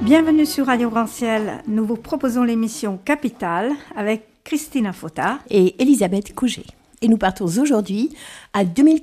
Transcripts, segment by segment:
Bienvenue sur Radio Grand Ciel. Nous vous proposons l'émission Capitale avec Christina Fota et Elisabeth Couget. Et nous partons aujourd'hui à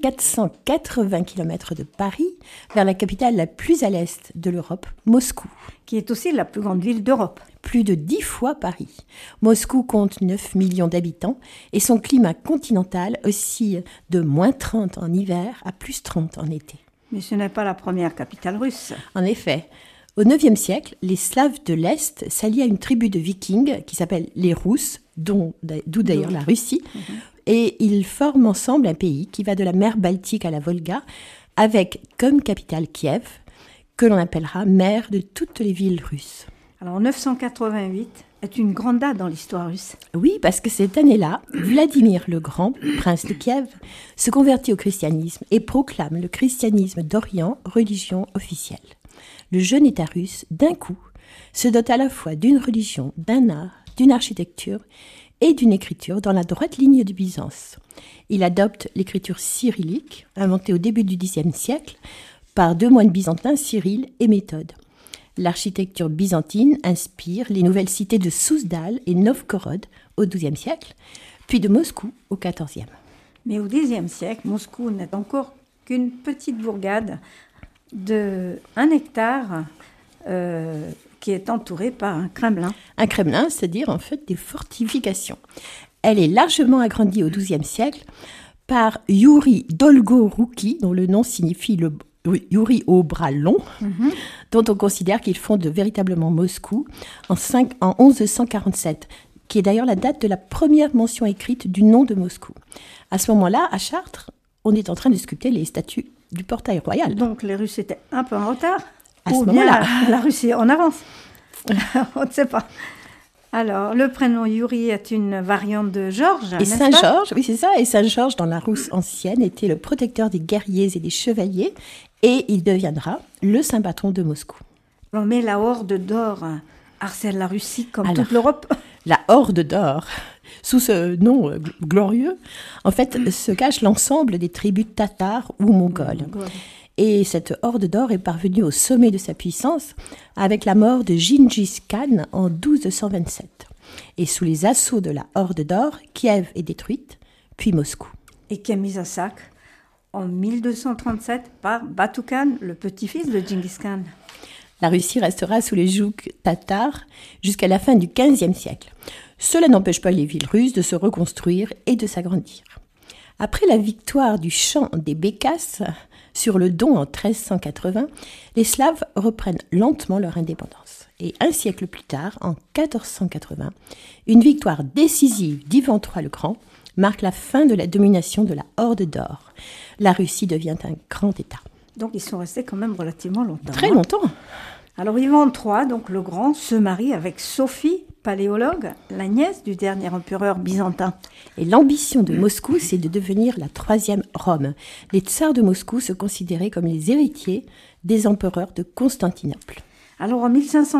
2480 km de Paris, vers la capitale la plus à l'est de l'Europe, Moscou. Qui est aussi la plus grande ville d'Europe. Plus de 10 fois Paris. Moscou compte 9 millions d'habitants et son climat continental oscille de moins 30 en hiver à plus 30 en été. Mais ce n'est pas la première capitale russe. En effet. Au IXe siècle, les Slaves de l'Est s'allient à une tribu de vikings qui s'appelle les Rousses, d'où d'ailleurs la Russie, et ils forment ensemble un pays qui va de la mer Baltique à la Volga, avec comme capitale Kiev, que l'on appellera mère de toutes les villes russes. Alors 988 est une grande date dans l'histoire russe. Oui, parce que cette année-là, Vladimir le Grand, prince de Kiev, se convertit au christianisme et proclame le christianisme d'Orient religion officielle. Le jeune État russe, d'un coup, se dote à la fois d'une religion, d'un art, d'une architecture et d'une écriture dans la droite ligne de Byzance. Il adopte l'écriture cyrillique, inventée au début du Xe siècle par deux moines byzantins, Cyrille et Méthode. L'architecture byzantine inspire les nouvelles cités de Souzdal et Novgorod au XIIe siècle, puis de Moscou au XIVe. Mais au Xe siècle, Moscou n'est encore qu'une petite bourgade de 1 hectare qui est entourée par un Kremlin. Un Kremlin, c'est-à-dire en fait des fortifications. Elle est largement agrandie au XIIe siècle par Youri Dolgorouki, dont le nom signifie Youri au bras long, dont on considère qu'il fonde véritablement Moscou en 1147, qui est d'ailleurs la date de la première mention écrite du nom de Moscou. À ce moment-là, à Chartres, on est en train de sculpter les statues du portail royal. Donc les Russes étaient un peu en retard, à ce moment-là. La Russie en avance. On ne sait pas. Alors, le prénom Youri est une variante de Georges, et Saint-Georges, oui c'est ça, et Saint-Georges dans la Russe ancienne était le protecteur des guerriers et des chevaliers, et il deviendra le saint patron de Moscou. Mais la horde d'or harcèle la Russie comme toute l'Europe. La horde d'or, sous ce nom glorieux, en fait, se cache l'ensemble des tribus tatares ou mongoles. Et cette horde d'or est parvenue au sommet de sa puissance avec la mort de Gengis Khan en 1227. Et sous les assauts de la horde d'or, Kiev est détruite, puis Moscou. Et qui est mise à sac en 1237 par Batu Khan, le petit-fils de Gengis Khan. La Russie restera sous les jougs tatars jusqu'à la fin du XVe siècle. Cela n'empêche pas les villes russes de se reconstruire et de s'agrandir. Après la victoire du champ des Bécasses sur le Don en 1380, les Slaves reprennent lentement leur indépendance. Et un siècle plus tard, en 1480, une victoire décisive d'Ivan III le Grand marque la fin de la domination de la Horde d'or. La Russie devient un grand État. Donc ils sont restés quand même relativement longtemps. Très longtemps. Alors Ivan III, donc le Grand, se marie avec Sophie, paléologue, la nièce du dernier empereur byzantin. Et l'ambition de Moscou, c'est de devenir la troisième Rome. Les tsars de Moscou se considéraient comme les héritiers des empereurs de Constantinople. Alors en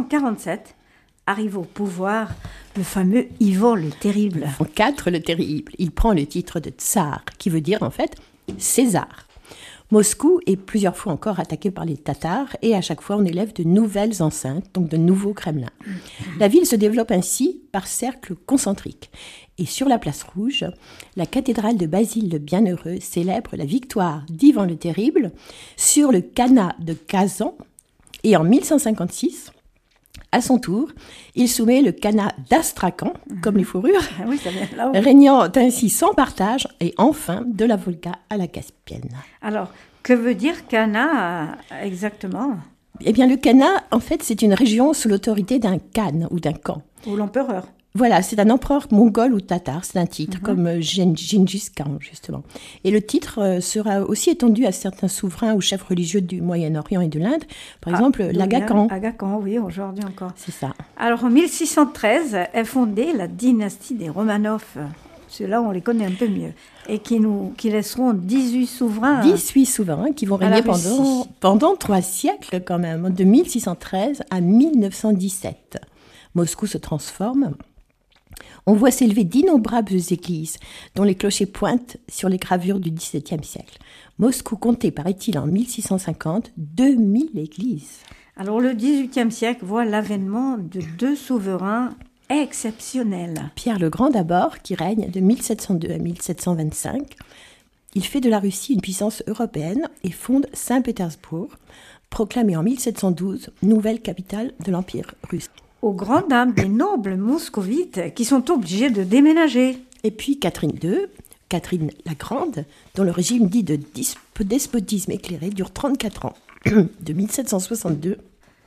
1547, arrive au pouvoir le fameux Ivan le Terrible. En 4, le Terrible. Il prend le titre de tsar, qui veut dire en fait César. Moscou est plusieurs fois encore attaquée par les Tatars et à chaque fois on élève de nouvelles enceintes, donc de nouveaux Kremlins. La ville se développe ainsi par cercles concentriques. Et sur la place rouge, la cathédrale de Basile le Bienheureux célèbre la victoire d'Ivan le Terrible sur le Khanat de Kazan. Et en 1156, à son tour, il soumet le Khanat d'Astrakhan, comme les fourrures, régnant ainsi sans partage et enfin de la Volga à la Caspienne. Alors, que veut dire Khanat exactement ? Eh bien, le Khanat, en fait, c'est une région sous l'autorité d'un Khan ou d'un Khan. Ou l'empereur. Voilà, c'est un empereur mongol ou tatar, c'est un titre, comme Gengis Khan, justement. Et le titre sera aussi étendu à certains souverains ou chefs religieux du Moyen-Orient et de l'Inde, par exemple l'Aga Khan. Aga Khan, oui, aujourd'hui encore. C'est ça. Alors, en 1613 est fondée la dynastie des Romanov. Ceux-là, on les connaît un peu mieux. Et qui laisseront 18 souverains. 18 souverains qui vont régner pendant 3 siècles quand même, de 1613 à 1917. Moscou se transforme. On voit s'élever d'innombrables églises dont les clochers pointent sur les gravures du XVIIe siècle. Moscou comptait, paraît-il, en 1650, 2000 églises. Alors le XVIIIe siècle voit l'avènement de deux souverains exceptionnels. Pierre le Grand d'abord, qui règne de 1702 à 1725. Il fait de la Russie une puissance européenne et fonde Saint-Pétersbourg, proclamée en 1712 nouvelle capitale de l'Empire russe. Aux grandes dames des nobles moscovites qui sont obligés de déménager. Et puis Catherine II, Catherine la Grande, dont le régime dit de despotisme éclairé dure 34 ans, de 1762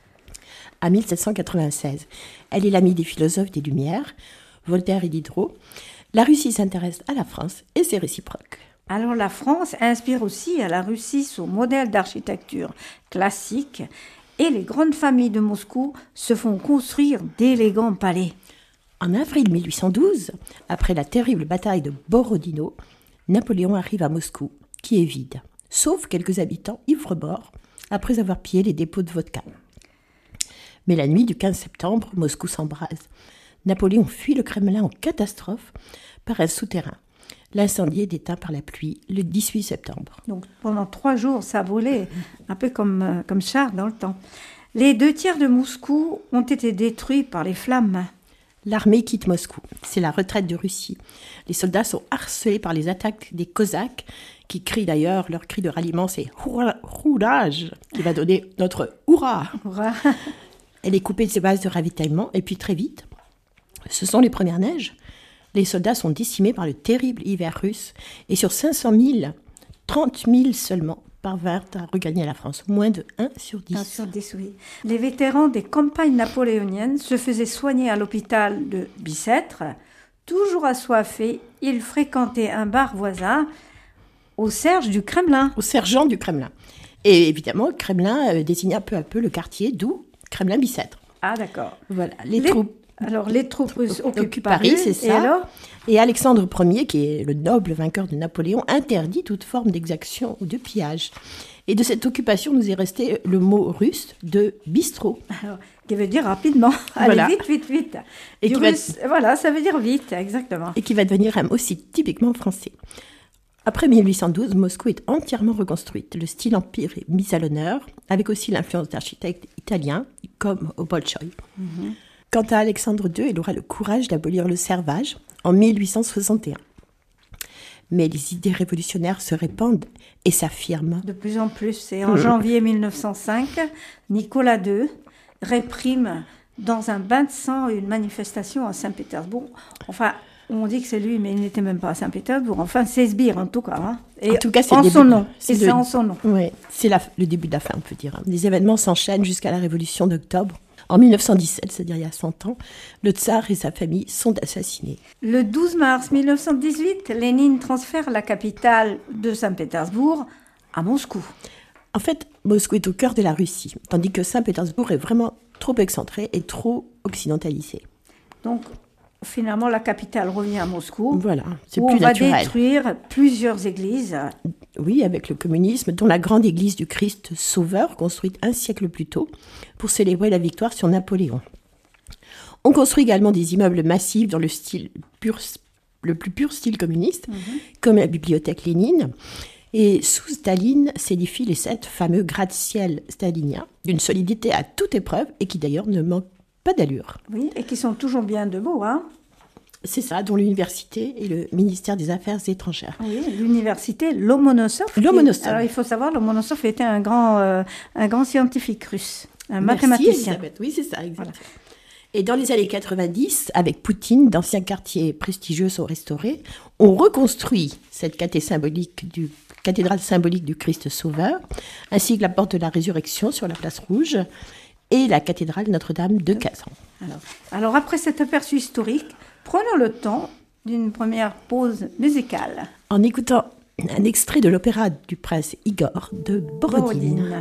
à 1796. Elle est l'amie des philosophes des Lumières, Voltaire et Diderot. La Russie s'intéresse à la France et c'est réciproque. Alors la France inspire aussi à la Russie son modèle d'architecture classique et les grandes familles de Moscou se font construire d'élégants palais. En avril 1812, après la terrible bataille de Borodino, Napoléon arrive à Moscou, qui est vide, sauf quelques habitants ivres-morts, après avoir pillé les dépôts de vodka. Mais la nuit du 15 septembre, Moscou s'embrase. Napoléon fuit le Kremlin en catastrophe par un souterrain. L'incendie est éteint par la pluie le 18 septembre. Donc pendant 3 jours, ça brûlait, un peu comme Charles dans le temps. Les 2 tiers de Moscou ont été détruits par les flammes. L'armée quitte Moscou. C'est la retraite de Russie. Les soldats sont harcelés par les attaques des Cosaques, qui crient d'ailleurs, leur cri de ralliement, c'est « Roulage !» qui va donner notre « Hurrah !» Hurrah. Elle est coupée de ses bases de ravitaillement, et puis très vite, ce sont les premières neiges. Les soldats sont décimés par le terrible hiver russe, et sur 500 000, 30 000 seulement parvinrent à regagner la France, moins de 1 sur 10. 1 sur 10, oui. Les vétérans des campagnes napoléoniennes se faisaient soigner à l'hôpital de Bicêtre. Toujours assoiffés, ils fréquentaient un bar voisin au Serge du Kremlin. Au sergent du Kremlin. Et évidemment, le Kremlin désigna peu à peu le quartier, d'où Kremlin-Bicêtre. Ah d'accord. Voilà, Alors les troupes russes occupent Paris, Paris, c'est ça. et alors Et Alexandre Ier, qui est le noble vainqueur de Napoléon, interdit toute forme d'exaction ou de pillage. Et de cette occupation nous est resté le mot russe de bistrot. Alors, qui veut dire rapidement. Voilà. Allez, vite, vite, vite. Et Du qui va- russe, voilà, ça veut dire vite, exactement. Et qui va devenir un mot aussi typiquement français. Après 1812, Moscou est entièrement reconstruite. Le style empire est mis à l'honneur, avec aussi l'influence d'architectes italiens, comme au Bolchoï. Quant à Alexandre II, il aura le courage d'abolir le servage en 1861. Mais les idées révolutionnaires se répandent et s'affirment. De plus en plus. Et en janvier 1905, Nicolas II réprime dans un bain de sang une manifestation à Saint-Pétersbourg. Enfin, on dit que c'est lui, mais il n'était même pas à Saint-Pétersbourg. Enfin, c'est Sbire, en tout cas. Hein. Et En tout cas, c'est en le son début. nom. Et c'est en son nom. Oui, c'est le début de la fin, on peut dire. Les événements s'enchaînent jusqu'à la Révolution d'octobre. En 1917, c'est-à-dire il y a 100 ans, le tsar et sa famille sont assassinés. Le 12 mars 1918, Lénine transfère la capitale de Saint-Pétersbourg à Moscou. En fait, Moscou est au cœur de la Russie, tandis que Saint-Pétersbourg est vraiment trop excentré et trop occidentalisé. Donc, finalement, la capitale revient à Moscou. Voilà, c'est où plus on va naturel. détruire plusieurs églises. Oui, avec le communisme, dont la grande église du Christ Sauveur, construite un siècle plus tôt, pour célébrer la victoire sur Napoléon. On construit également des immeubles massifs dans le plus pur style communiste, comme la bibliothèque Lénine. Et sous Staline s'édifient les 7 fameux gratte-ciel staliniens, d'une solidité à toute épreuve et qui d'ailleurs ne manquent pas d'allure. Oui, et qui sont toujours bien debout, hein. C'est ça, dont l'université et le ministère des Affaires étrangères. Oui, l'université Lomonosov. Lomonosov. Alors, il faut savoir, Lomonosov était un grand scientifique russe, un Merci, mathématicien. Elisabeth. Oui, c'est ça, exactement. Voilà. Et dans les années 90, avec Poutine, d'anciens quartiers prestigieux sont restaurés. On reconstruit cette cathédrale symbolique du Christ Sauveur, ainsi que la porte de la Résurrection sur la place Rouge et la cathédrale Notre-Dame de Kazan. Alors, après cet aperçu historique, prenons le temps d'une première pause musicale. En écoutant un extrait de l'opéra du prince Igor de Borodine. Borodine. Voilà.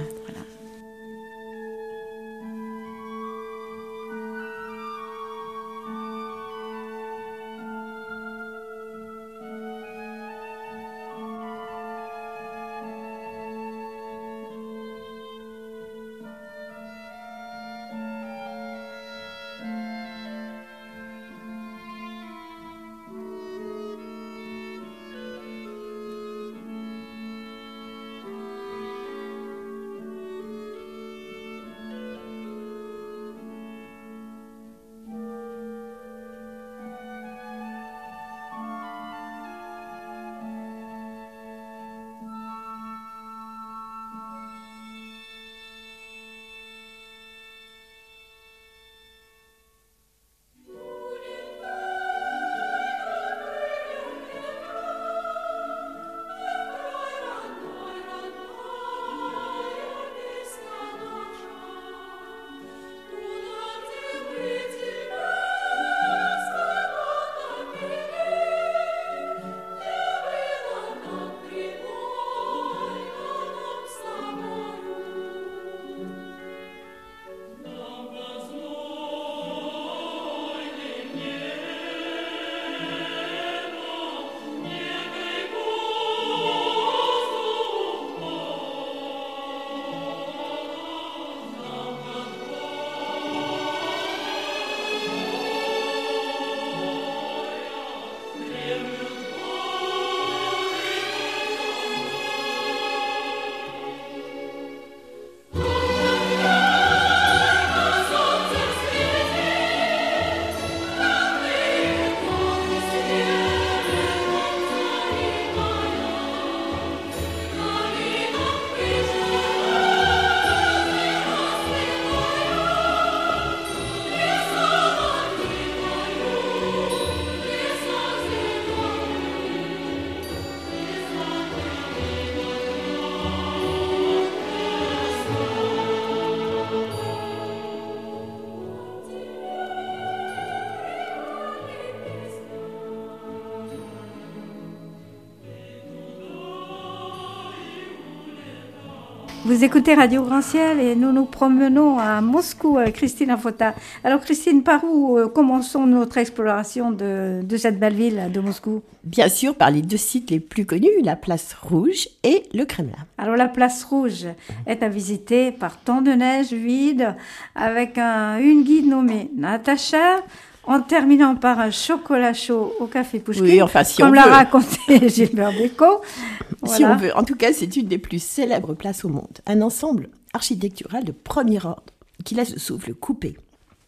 Vous écoutez Radio Grand Ciel et nous nous promenons à Moscou avec Christine Afota. Alors Christine, par où commençons notre exploration de cette belle ville de Moscou? Bien sûr, par les deux sites les plus connus, la place Rouge et le Kremlin. Alors la place Rouge est à visiter par temps de neige vide avec une guide nommée Natacha, en terminant par un chocolat chaud au café Pouchkine, oui, enfin, si comme on l'a veut. raconté Gilbert Bécaud. Voilà. Si on veut. En tout cas, c'est une des plus célèbres places au monde. Un ensemble architectural de premier ordre qui laisse le souffle coupé.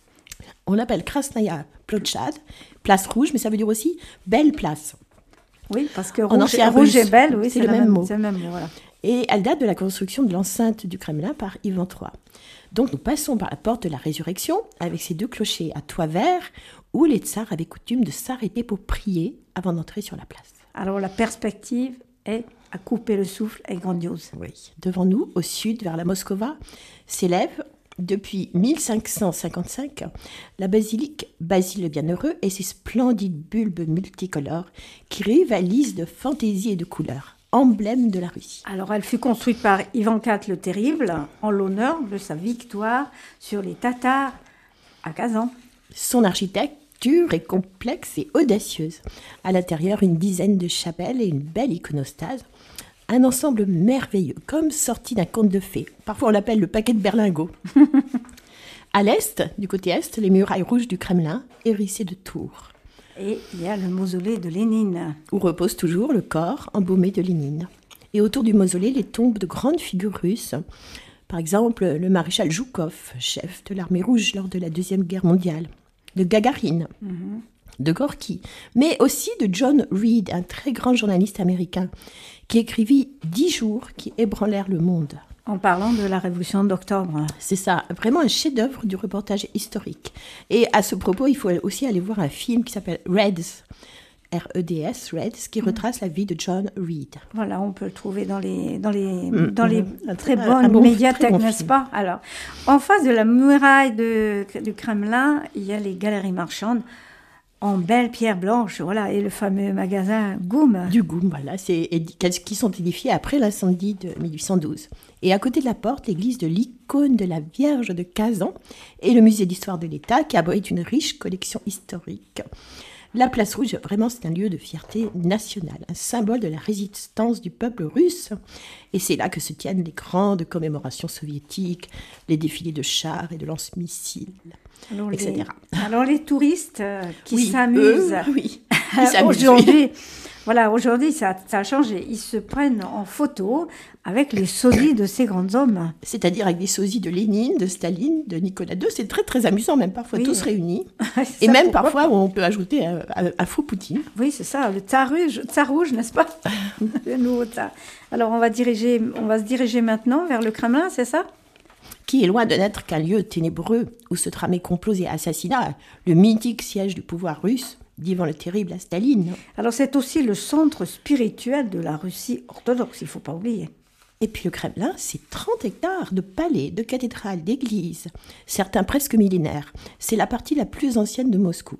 On l'appelle Krasnaya Plotchad, place rouge, mais ça veut dire aussi belle place. Oui, parce que En rouge, ancien rouge russe, et belle, oui, c'est le même mot. C'est le même mot, voilà. Et elle date de la construction de l'enceinte du Kremlin par Ivan III. Donc nous passons par la porte de la Résurrection avec ses deux clochers à toit vert où les tsars avaient coutume de s'arrêter pour prier avant d'entrer sur la place. Alors la perspective est à couper le souffle est grandiose. Oui. Devant nous, au sud, vers la Moskova, s'élève depuis 1555 la basilique Basile le Bienheureux et ses splendides bulbes multicolores qui rivalisent de fantaisie et de couleurs, emblème de la Russie. Alors elle fut construite par Ivan IV le Terrible en l'honneur de sa victoire sur les Tatars à Kazan. Son architecture est complexe et audacieuse. À l'intérieur, une dizaine de chapelles et une belle iconostase. Un ensemble merveilleux, comme sorti d'un conte de fées. Parfois, on l'appelle le paquet de berlingot. À l'est, du côté est, les murailles rouges du Kremlin, hérissées de tours. Et il y a le mausolée de Lénine. Où repose toujours le corps embaumé de Lénine. Et autour du mausolée, les tombes de grandes figures russes. Par exemple, le maréchal Zhoukov, chef de l'armée rouge lors de la Deuxième Guerre mondiale. De Gagarine, de Gorky, mais aussi de John Reed, un très grand journaliste américain, qui écrivit 10 jours qui ébranlèrent le monde. En parlant de la Révolution d'octobre. C'est ça, vraiment un chef-d'œuvre du reportage historique. Et à ce propos, il faut aussi aller voir un film qui s'appelle Reds, R-E-D-S, Reds, qui retrace la vie de John Reed. Voilà, on peut le trouver dans les très un bonnes bon- médiathèques, très bon n'est-ce film. pas? Alors, en face de la muraille du Kremlin, il y a les galeries marchandes en belle pierre blanche, voilà, et le fameux magasin Goum. Du Goum, voilà, qui sont édifiés après l'incendie de 1812. Et à côté de la porte, l'église de l'icône de la Vierge de Kazan et le musée d'histoire de l'État qui abrite une riche collection historique. La place Rouge, vraiment, c'est un lieu de fierté nationale, un symbole de la résistance du peuple russe. Et c'est là que se tiennent les grandes commémorations soviétiques, les défilés de chars et de lance-missiles, Alors, etc. Alors les touristes qui Oui, s'amusent oui, qui s'amusent, aujourd'hui, voilà, aujourd'hui ça a changé. Ils se prennent en photo avec les sosies de ces grands hommes. C'est-à-dire avec des sosies de Lénine, de Staline, de Nicolas II. C'est très, très amusant, même parfois Oui. tous réunis. C'est Et ça, même pourquoi parfois, on peut ajouter un faux Poutine. Oui, c'est ça, le tsar rouge, n'est-ce pas? Le nouveau tsar. Alors, on va se diriger maintenant vers le Kremlin, c'est ça? Qui est loin de n'être qu'un lieu ténébreux où se tramaient complots et assassinats, le mythique siège du pouvoir russe d'Ivan le Terrible à Staline. Alors, c'est aussi le centre spirituel de la Russie orthodoxe, il ne faut pas oublier. Et puis le Kremlin, c'est 30 hectares de palais, de cathédrales, d'églises, certains presque millénaires. C'est la partie la plus ancienne de Moscou.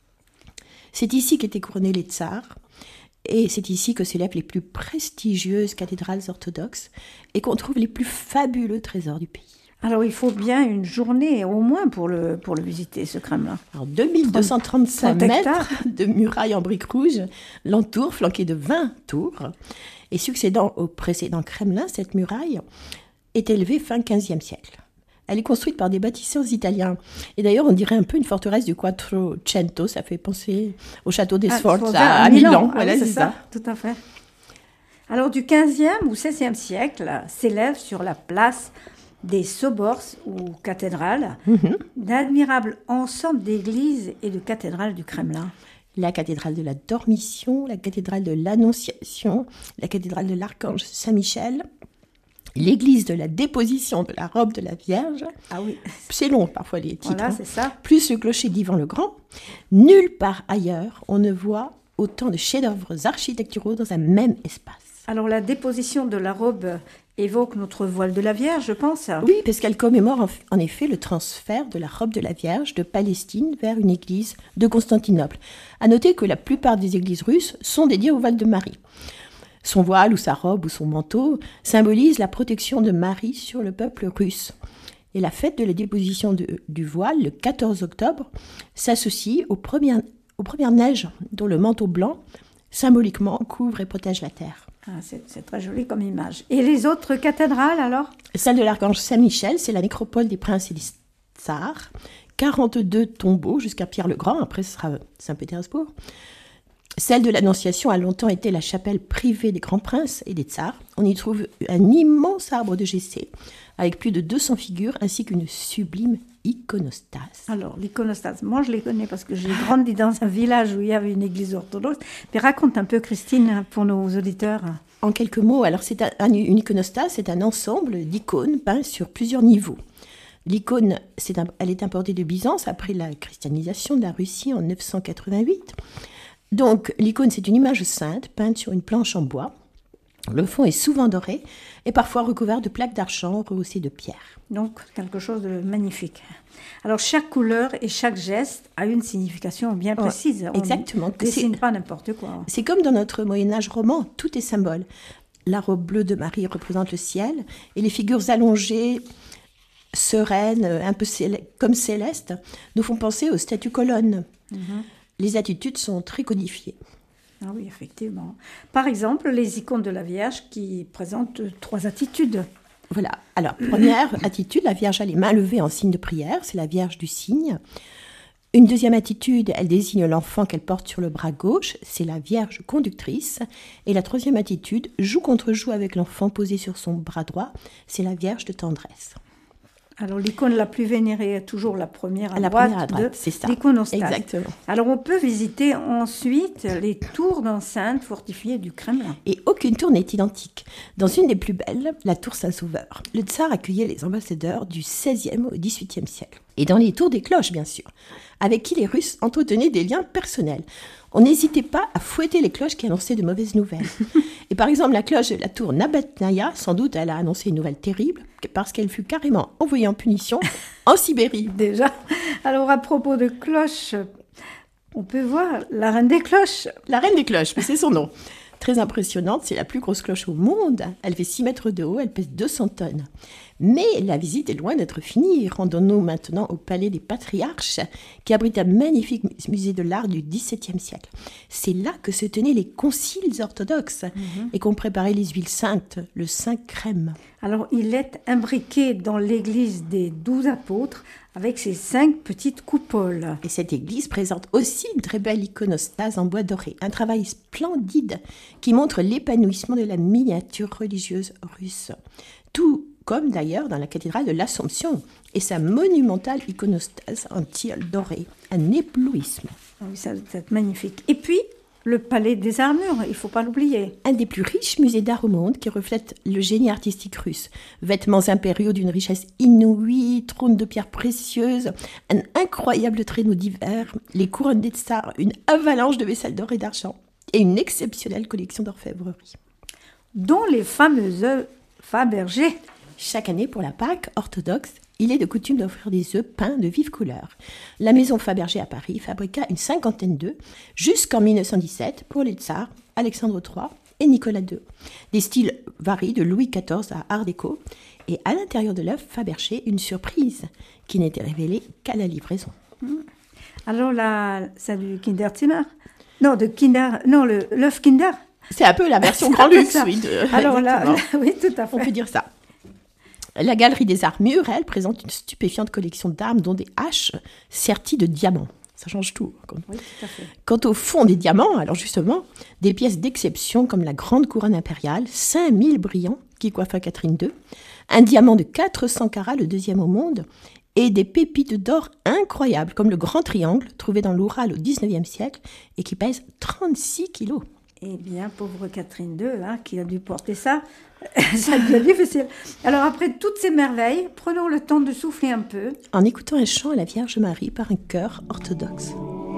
C'est ici qu'étaient couronnés les tsars, et c'est ici que s'élèvent les plus prestigieuses cathédrales orthodoxes et qu'on trouve les plus fabuleux trésors du pays. Alors, il faut bien une journée au moins pour le visiter, ce Kremlin. Alors 2235 30 hectares. mètres de murailles en briques rouges l'entourent, flanquées de 20 tours. Et succédant au précédent Kremlin, cette muraille est élevée fin XVe siècle. Elle est construite par des bâtisseurs italiens. Et d'ailleurs, on dirait un peu une forteresse du Quattrocento. Ça fait penser au château des Sforza à Milan. Voilà, c'est ça, tout à fait. Alors, du 15e ou 16e siècle, s'élève sur la place des Sobors ou cathédrales, d'admirables ensembles d'églises et de cathédrales du Kremlin. La cathédrale de la Dormition, la cathédrale de l'Annonciation, la cathédrale de l'Archange Saint-Michel, l'église de la Déposition de la robe de la Vierge. Ah oui. C'est long parfois les titres. Voilà, c'est ça. Plus le clocher d'Ivan le Grand. Nulle part ailleurs on ne voit autant de chefs-d'œuvre architecturaux dans un même espace. Alors la déposition de la robe évoque notre voile de la Vierge, je pense. Oui, parce qu'elle commémore en effet le transfert de la robe de la Vierge de Palestine vers une église de Constantinople. À noter que la plupart des églises russes sont dédiées au voile de Marie. Son voile ou sa robe ou son manteau symbolisent la protection de Marie sur le peuple russe. Et la fête de la déposition du voile, le 14 octobre, s'associe aux premières neiges dont le manteau blanc, symboliquement, couvre et protège la terre. Ah, c'est très joli comme image. Et les autres cathédrales, alors ? Celle de l'Archange Saint-Michel, c'est la nécropole des princes et des tsars. 42 tombeaux jusqu'à Pierre le Grand, après ce sera Saint-Pétersbourg. Celle de l'Annonciation a longtemps été la chapelle privée des grands princes et des tsars. On y trouve un immense arbre de Jessé, avec plus de 200 figures, ainsi qu'une sublime iconostase. Alors, l'iconostase, moi je les connais parce que j'ai grandi dans un village où il y avait une église orthodoxe. Mais raconte un peu, Christine, pour nos auditeurs. En quelques mots, alors une iconostase, c'est un ensemble d'icônes peintes sur plusieurs niveaux. L'icône, elle est importée de Byzance après la christianisation de la Russie en 988. Donc, l'icône, c'est une image sainte peinte sur une planche en bois. Le fond est souvent doré et parfois recouvert de plaques d'argent rehaussées de pierre. Donc, quelque chose de magnifique. Alors, chaque couleur et chaque geste a une signification bien précise. Exactement. On ne dessine pas n'importe quoi. C'est comme dans notre Moyen-Âge roman, tout est symbole. La robe bleue de Marie représente le ciel et les figures allongées, sereines, un peu comme célestes, nous font penser aux statues colonnes. Les attitudes sont très codifiées. Ah oui, effectivement. Par exemple, les icônes de la Vierge qui présentent 3 attitudes. Voilà. Alors, première attitude, la Vierge a les mains levées en signe de prière, c'est la Vierge du Cygne. Une deuxième attitude, elle désigne l'enfant qu'elle porte sur le bras gauche, c'est la Vierge conductrice. Et la troisième attitude, joue contre joue avec l'enfant posé sur son bras droit, c'est la Vierge de tendresse. Alors, l'icône la plus vénérée est toujours la première à droite, c'est ça. L'iconostase. Exactement. Alors, on peut visiter ensuite les tours d'enceinte fortifiées du Kremlin. Et aucune tour n'est identique. Dans une des plus belles, la tour Saint-Sauveur, le tsar accueillait les ambassadeurs du XVIe au XVIIIe siècle. Et dans les tours des cloches, bien sûr, avec qui les Russes entretenaient des liens personnels. On n'hésitait pas à fouetter les cloches qui annonçaient de mauvaises nouvelles. Et par exemple, la cloche de la tour Nabatnaya, sans doute, elle a annoncé une nouvelle terrible, parce qu'elle fut carrément envoyée en punition en Sibérie. Déjà. Alors, à propos de cloches, on peut voir la reine des cloches. La reine des cloches, c'est son nom. Très impressionnante, c'est la plus grosse cloche au monde. Elle fait 6 mètres de haut, elle pèse 200 tonnes. Mais la visite est loin d'être finie. Rendons-nous maintenant au palais des patriarches, qui abrite un magnifique musée de l'art du XVIIe siècle. C'est là que se tenaient les conciles orthodoxes et qu'on préparait les huiles saintes, le saint crème. Alors, il est imbriqué dans l'église des 12 apôtres avec ses 5 petites coupoles. Et cette église présente aussi une très belle iconostase en bois doré, un travail splendide qui montre l'épanouissement de la miniature religieuse russe. Tout comme d'ailleurs dans la cathédrale de l'Assomption et sa monumentale iconostase en tilleul doré, un éblouissement. Oui, ça doit être magnifique. Et puis, le palais des armures, il ne faut pas l'oublier. Un des plus riches musées d'art au monde qui reflète le génie artistique russe. Vêtements impériaux d'une richesse inouïe, trône de pierres précieuses, un incroyable traîneau d'hiver, les couronnes des tsars, une avalanche de vaisselle d'or et d'argent et une exceptionnelle collection d'orfèvrerie. Dont les fameux œufs Fabergé. Chaque année, pour la Pâque orthodoxe, il est de coutume d'offrir des œufs peints de vives couleurs. La maison Fabergé à Paris fabriqua une 50aine d'œufs jusqu'en 1917 pour les tsars Alexandre III et Nicolas II. Des styles varient de Louis XIV à Art déco et à l'intérieur de l'œuf Fabergé, une surprise qui n'était révélée qu'à la livraison. Alors là, c'est du Kinderzimmer. Non, l'œuf Kinder. C'est un peu la version grand luxe, oui. Alors là, oui, tout à fait. On peut dire ça. La Galerie des Arts Murs, elle, présente une stupéfiante collection d'armes, dont des haches serties de diamants. Ça change tout. Oui, tout à fait. Quant au fond des diamants, alors justement, des pièces d'exception comme la grande couronne impériale, 5000 brillants qui coiffa Catherine II, un diamant de 400 carats, le deuxième au monde, et des pépites d'or incroyables comme le grand triangle trouvé dans l'Oural au XIXe siècle et qui pèse 36 kilos. Eh bien, pauvre Catherine II, qui a dû porter ça, ça lui a difficile. Alors, après toutes ces merveilles, prenons le temps de souffler un peu. En écoutant un chant à la Vierge Marie par un chœur orthodoxe.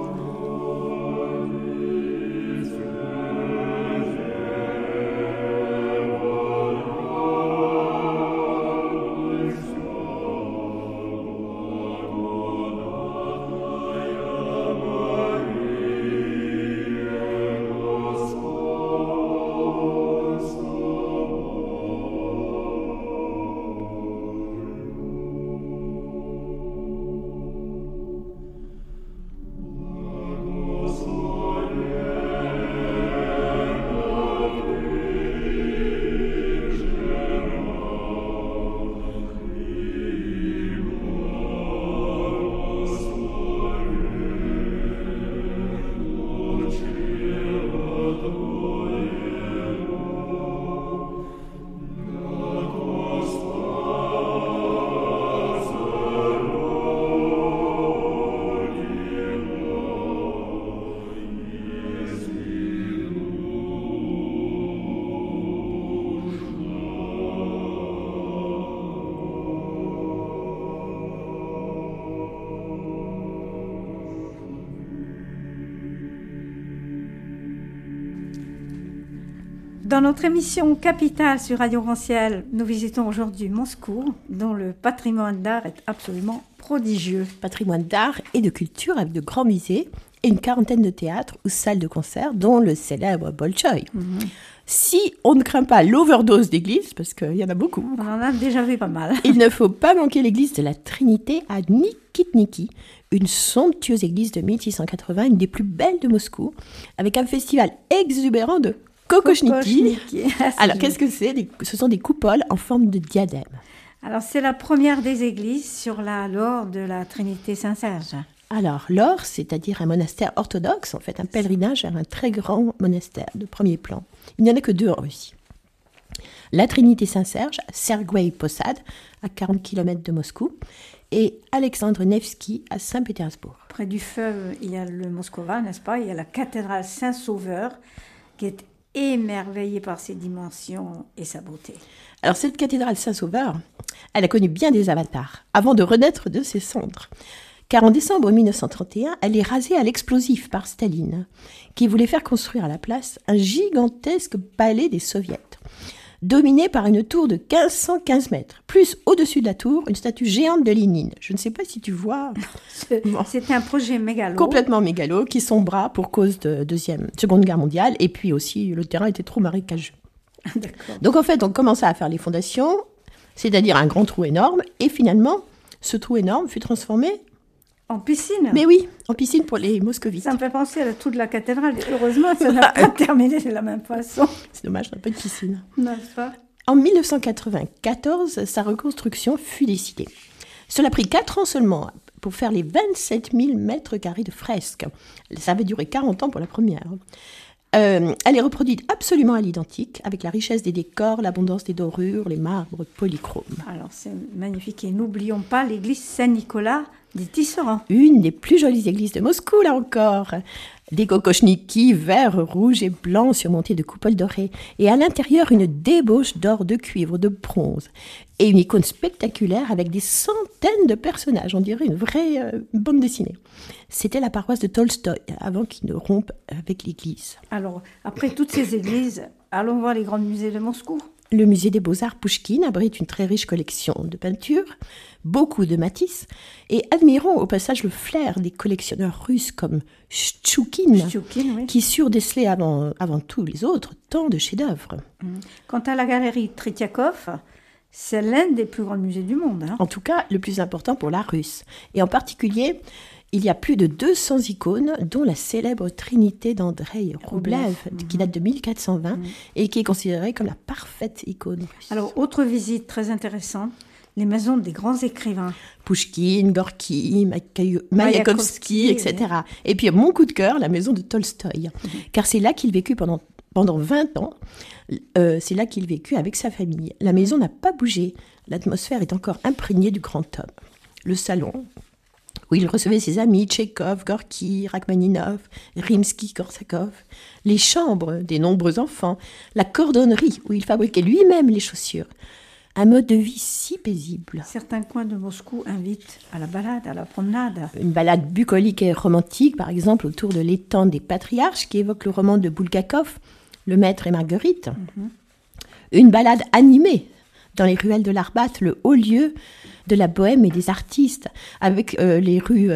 Dans notre émission Capitale sur Radio Rancière, nous visitons aujourd'hui Moscou, dont le patrimoine d'art est absolument prodigieux. Patrimoine d'art et de culture avec de grands musées et une quarantaine de théâtres ou salles de concert, dont le célèbre Bolchoï. Si on ne craint pas l'overdose d'églises, parce qu'il y en a beaucoup, On en a déjà vu pas mal. il ne faut pas manquer l'église de la Trinité à Nikitniki, une somptueuse église de 1680, une des plus belles de Moscou, avec un festival exubérant de kokoshniki. Alors, qu'est-ce que c'est ? Ce sont des coupoles en forme de diadème. Alors, c'est la première des églises sur la lore de la Trinité Saint-Serge. Alors, l'Or, c'est-à-dire un monastère orthodoxe, en fait, un pèlerinage vers un très grand monastère de premier plan. Il n'y en a que 2 en Russie. La Trinité Saint-Serge, à Sergueï Posad, à 40 km de Moscou, et Alexandre Nevski, à Saint-Pétersbourg. Près du feu, il y a le Moskova, n'est-ce pas ? Il y a la cathédrale Saint-Sauveur, qui est émerveillée par ses dimensions et sa beauté. Alors, cette cathédrale Saint-Sauveur, elle a connu bien des avatars, avant de renaître de ses cendres. Car en décembre 1931, elle est rasée à l'explosif par Staline, qui voulait faire construire à la place un gigantesque palais des soviets, dominé par une tour de 1515 mètres, plus au-dessus de la tour, une statue géante de Lénine. Je ne sais pas si tu vois... C'était un projet mégalo. Complètement mégalo, qui sombra pour cause de Seconde Guerre mondiale, et puis aussi le terrain était trop marécageux. D'accord. Donc en fait, on commença à faire les fondations, c'est-à-dire un grand trou énorme, et finalement, ce trou énorme fut transformé... En piscine. Mais oui, en piscine pour les moscovites. Ça me fait penser à tout de la cathédrale. Heureusement, ça n'a pas terminé de la même façon. C'est dommage, on n'a pas de piscine. N'est-ce pas ? En 1994, sa reconstruction fut décidée. Cela a pris 4 ans seulement pour faire les 27 000 mètres carrés de fresques. Ça avait duré 40 ans pour la première. Elle est reproduite absolument à l'identique, avec la richesse des décors, l'abondance des dorures, les marbres polychromes. Alors, c'est magnifique. Et n'oublions pas l'église Saint-Nicolas des Tisserands. Une des plus jolies églises de Moscou, là encore. Des kokoshniki verts, rouges et blancs surmontés de coupoles dorées. Et à l'intérieur, une débauche d'or, de cuivre, de bronze. Et une icône spectaculaire avec des centaines de personnages. On dirait une vraie bande dessinée. C'était la paroisse de Tolstoï, avant qu'il ne rompe avec l'église. Alors, après toutes ces églises, allons voir les grands musées de Moscou. Le musée des Beaux-Arts Pouchkine abrite une très riche collection de peintures, beaucoup de Matisse, et admirons au passage le flair des collectionneurs russes comme Choukine, Oui. qui surdécelait avant tous les autres tant de chefs-d'œuvre. Quant à la galerie Tretiakov, c'est l'un des plus grands musées du monde. En tout cas, le plus important pour l'art russe. Et en particulier, il y a plus de 200 icônes, dont la célèbre Trinité d'Andrei Roublev, qui date de 1420 et qui est considérée comme la parfaite icône russe. Alors, autre visite très intéressante, les maisons des grands écrivains. Pouchkine, Gorky, Mayakovsky, etc. Et puis, mon coup de cœur, la maison de Tolstoï. Car c'est là qu'il vécut pendant 20 ans. C'est là qu'il vécut avec sa famille. La maison n'a pas bougé. L'atmosphère est encore imprégnée du grand homme. Le salon, où il recevait ses amis, Tchekhov, Gorky, Rachmaninov, Rimsky-Korsakov. Les chambres des nombreux enfants. La cordonnerie, où il fabriquait lui-même les chaussures. Un mode de vie si paisible. Certains coins de Moscou invitent à la balade, à la promenade. Une balade bucolique et romantique, par exemple, autour de l'étang des Patriarches, qui évoque le roman de Bulgakov, Le Maître et Marguerite. Une balade animée dans les ruelles de l'Arbat, le haut lieu de la bohème et des artistes, avec les rues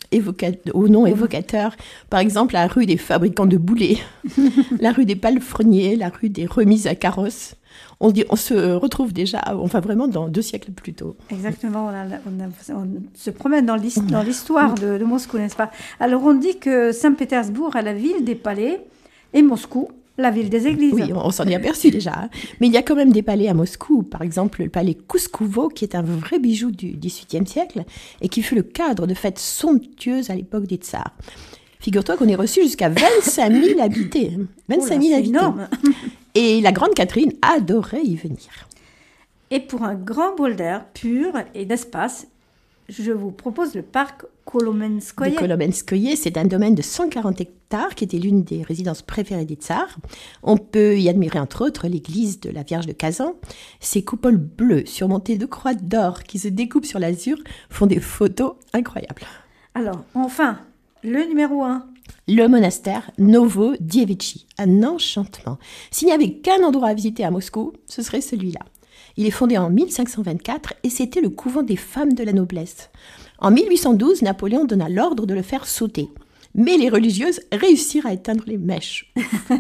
au nom évocateur. Par exemple, la rue des fabricants de boulets, la rue des palefreniers, la rue des remises à carrosses. On se retrouve déjà, vraiment dans 2 siècles plus tôt. Exactement, on se promène dans l'histoire de Moscou, n'est-ce pas? Alors on dit que Saint-Pétersbourg est la ville des palais et Moscou, la ville des églises. Oui, on s'en est aperçu déjà. Mais il y a quand même des palais à Moscou. Par exemple, le palais Kuskouvo, qui est un vrai bijou du XVIIIe siècle et qui fut le cadre de fêtes somptueuses à l'époque des tsars. Figure-toi qu'on est reçu jusqu'à 25 000 habités. 25 000 habités. Énorme. Et la grande Catherine adorait y venir. Et pour un grand bol d'air pur et d'espace, je vous propose le parc Kolomenskoye. Le Kolomenskoye, c'est un domaine de 140 hectares qui était l'une des résidences préférées des tsars. On peut y admirer entre autres l'église de la Vierge de Kazan. Ses coupoles bleues surmontées de croix d'or qui se découpent sur l'azur font des photos incroyables. Alors, enfin, le numéro 1. Le monastère Novodievichi, un enchantement. S'il n'y avait qu'un endroit à visiter à Moscou, ce serait celui-là. Il est fondé en 1524 et c'était le couvent des femmes de la noblesse. En 1812, Napoléon donna l'ordre de le faire sauter. Mais les religieuses réussirent à éteindre les mèches.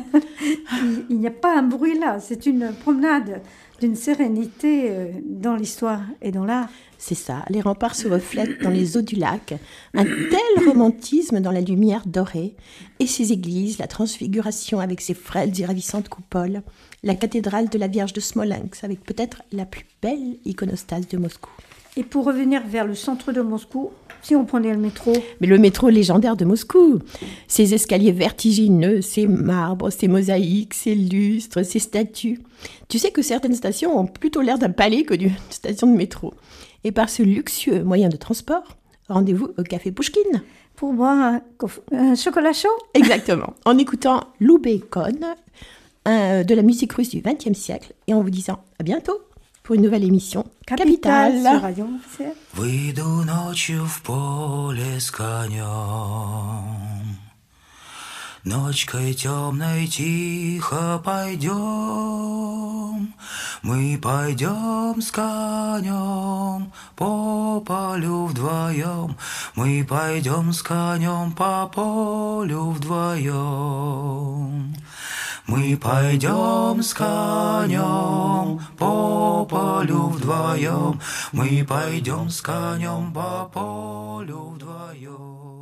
Il n'y a pas un bruit là, c'est une promenade d'une sérénité dans l'histoire et dans l'art. C'est ça, les remparts se reflètent dans les eaux du lac, un tel romantisme dans la lumière dorée, et ces églises, la transfiguration avec ses frêles et ravissantes coupoles, la cathédrale de la Vierge de Smolensk avec peut-être la plus belle iconostase de Moscou. Et pour revenir vers le centre de Moscou, si on prenait le métro... Mais le métro légendaire de Moscou, ces escaliers vertigineux, ces marbres, ces mosaïques, ces lustres, ces statues. Tu sais que certaines stations ont plutôt l'air d'un palais que d'une station de métro. Et par ce luxueux moyen de transport, rendez-vous au café Pouchkine. Pour boire un chocolat chaud. Exactement, en écoutant Loubekon, de la musique russe du XXe siècle, et en vous disant à bientôt pour une nouvelle émission Capitale sur Radio officielle. Выйду ночью в поле с конем, ночкой темной тихо пойдем, мы пойдем с конем по полю вдвоем, мы пойдем с конем по полю вдвоем. Мы пойдем с конем по полю вдвоем, мы пойдем с конем по полю вдвоем.